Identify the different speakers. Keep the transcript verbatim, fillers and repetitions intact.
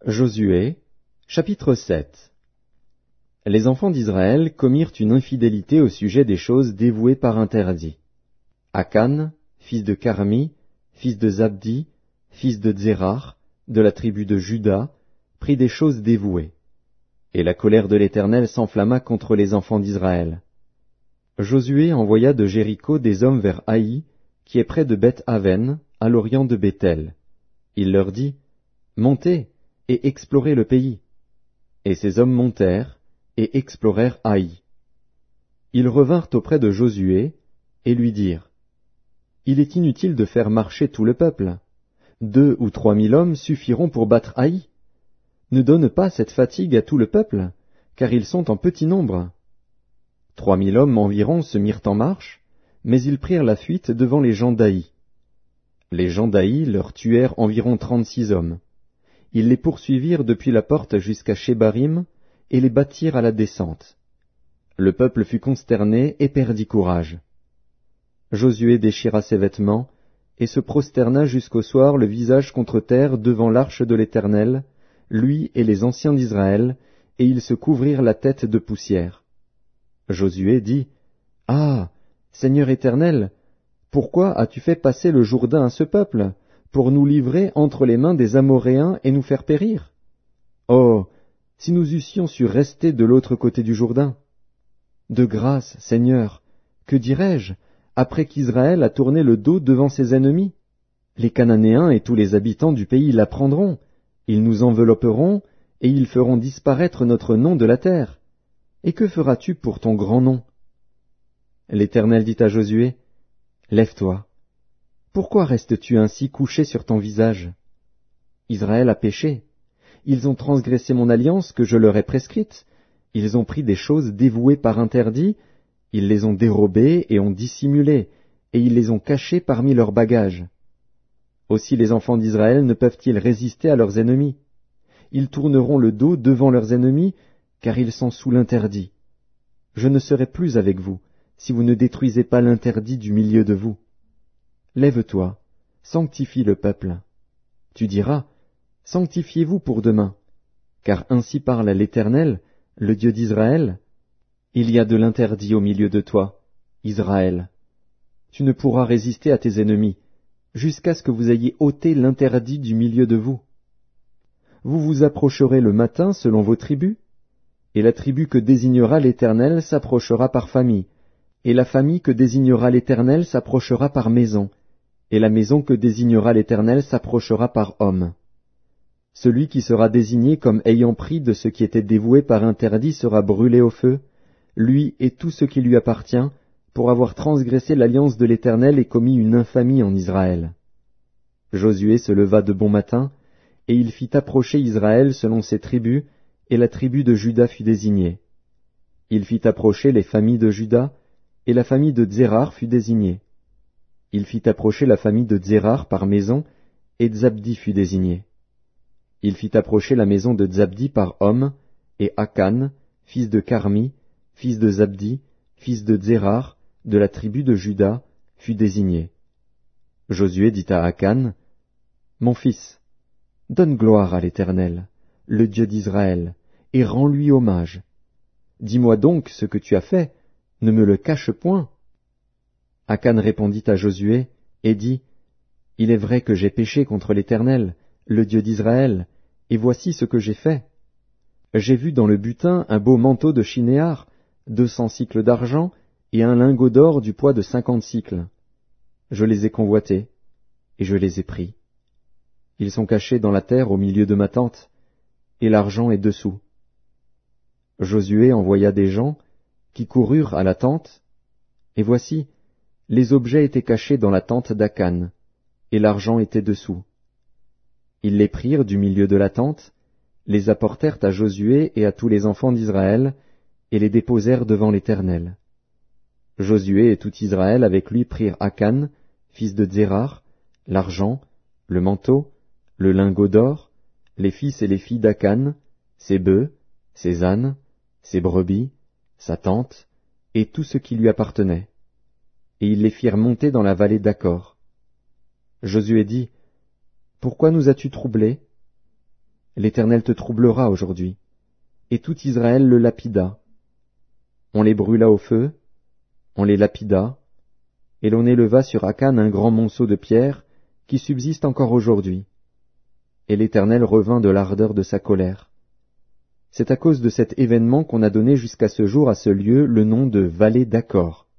Speaker 1: Josué, chapitre sept. Les enfants d'Israël commirent une infidélité au sujet des choses dévouées par interdit. Akan, fils de Carmi, fils de Zabdi, fils de Zérar, de la tribu de Juda, prit des choses dévouées. Et la colère de l'Éternel s'enflamma contre les enfants d'Israël. Josué envoya de Jéricho des hommes vers Haï, qui est près de Beth-Aven, à l'orient de Béthel. Il leur dit, « Montez et explorez le pays. » Et ces hommes montèrent et explorèrent Haï. Ils revinrent auprès de Josué et lui dirent, « Il est inutile de faire marcher tout le peuple. Deux ou trois mille hommes suffiront pour battre Haï. Ne donne pas cette fatigue à tout le peuple, car ils sont en petit nombre. » Trois mille hommes environ se mirent en marche, mais ils prirent la fuite devant les gens d'Haï. Les gens d'Haï leur tuèrent environ trente-six hommes. Ils les poursuivirent depuis la porte jusqu'à Shebarim et les battirent à la descente. Le peuple fut consterné et perdit courage. Josué déchira ses vêtements et se prosterna jusqu'au soir le visage contre terre devant l'arche de l'Éternel, lui et les anciens d'Israël, et ils se couvrirent la tête de poussière. Josué dit, « Ah, Seigneur Éternel, pourquoi as-tu fait passer le Jourdain à ce peuple, pour nous livrer entre les mains des Amoréens et nous faire périr? Oh, si nous eussions su rester de l'autre côté du Jourdain! De grâce, Seigneur, que dirais-je, après qu'Israël a tourné le dos devant ses ennemis? Les Cananéens et tous les habitants du pays l'apprendront, ils nous envelopperont, et ils feront disparaître notre nom de la terre. Et que feras-tu pour ton grand nom? » L'Éternel dit à Josué, « Lève-toi. Pourquoi restes-tu ainsi couché sur ton visage? Israël a péché. Ils ont transgressé mon alliance que je leur ai prescrite. Ils ont pris des choses dévouées par interdit. Ils les ont dérobées et ont dissimulé, et ils les ont cachées parmi leurs bagages. Aussi les enfants d'Israël ne peuvent-ils résister à leurs ennemis? Ils tourneront le dos devant leurs ennemis, car ils sont sous l'interdit. Je ne serai plus avec vous, si vous ne détruisez pas l'interdit du milieu de vous. Lève-toi, sanctifie le peuple. Tu diras, sanctifiez-vous pour demain, car ainsi parle l'Éternel, le Dieu d'Israël. Il y a de l'interdit au milieu de toi, Israël. Tu ne pourras résister à tes ennemis, jusqu'à ce que vous ayez ôté l'interdit du milieu de vous. Vous vous approcherez le matin selon vos tribus, et la tribu que désignera l'Éternel s'approchera par famille, et la famille que désignera l'Éternel s'approchera par maison, et la maison que désignera l'Éternel s'approchera par homme. Celui qui sera désigné comme ayant pris de ce qui était dévoué par interdit sera brûlé au feu, lui et tout ce qui lui appartient, pour avoir transgressé l'alliance de l'Éternel et commis une infamie en Israël. » Josué se leva de bon matin, et il fit approcher Israël selon ses tribus, et la tribu de Juda fut désignée. Il fit approcher les familles de Juda, et la famille de Zérar fut désignée. Il fit approcher la famille de Zérar par maison, et Zabdi fut désigné. Il fit approcher la maison de Zabdi par homme, et Akan, fils de Carmi, fils de Zabdi, fils de Zérar, de la tribu de Juda, fut désigné. Josué dit à Akan, « Mon fils, donne gloire à l'Éternel, le Dieu d'Israël, et rends-lui hommage. Dis-moi donc ce que tu as fait, ne me le cache point. » Akan répondit à Josué, et dit, « Il est vrai que j'ai péché contre l'Éternel, le Dieu d'Israël, et voici ce que j'ai fait. J'ai vu dans le butin un beau manteau de chinéar, deux cents cycles d'argent, et un lingot d'or du poids de cinquante cycles. Je les ai convoités, et je les ai pris. Ils sont cachés dans la terre au milieu de ma tente, et l'argent est dessous. » Josué envoya des gens, qui coururent à la tente, et voici, les objets étaient cachés dans la tente d'Akan, et l'argent était dessous. Ils les prirent du milieu de la tente, les apportèrent à Josué et à tous les enfants d'Israël, et les déposèrent devant l'Éternel. Josué et tout Israël avec lui prirent Akan, fils de Zérar, l'argent, le manteau, le lingot d'or, les fils et les filles d'Akan, ses bœufs, ses ânes, ses brebis, sa tente, et tout ce qui lui appartenait. Et ils les firent monter dans la vallée d'Accor. Josué dit, « Pourquoi nous as-tu troublés? l'Éternel te troublera aujourd'hui. » Et tout Israël le lapida. On les brûla au feu, on les lapida, et l'on éleva sur Akan un grand monceau de pierres qui subsiste encore aujourd'hui. Et l'Éternel revint de l'ardeur de sa colère. C'est à cause de cet événement qu'on a donné jusqu'à ce jour à ce lieu le nom de vallée d'Achor.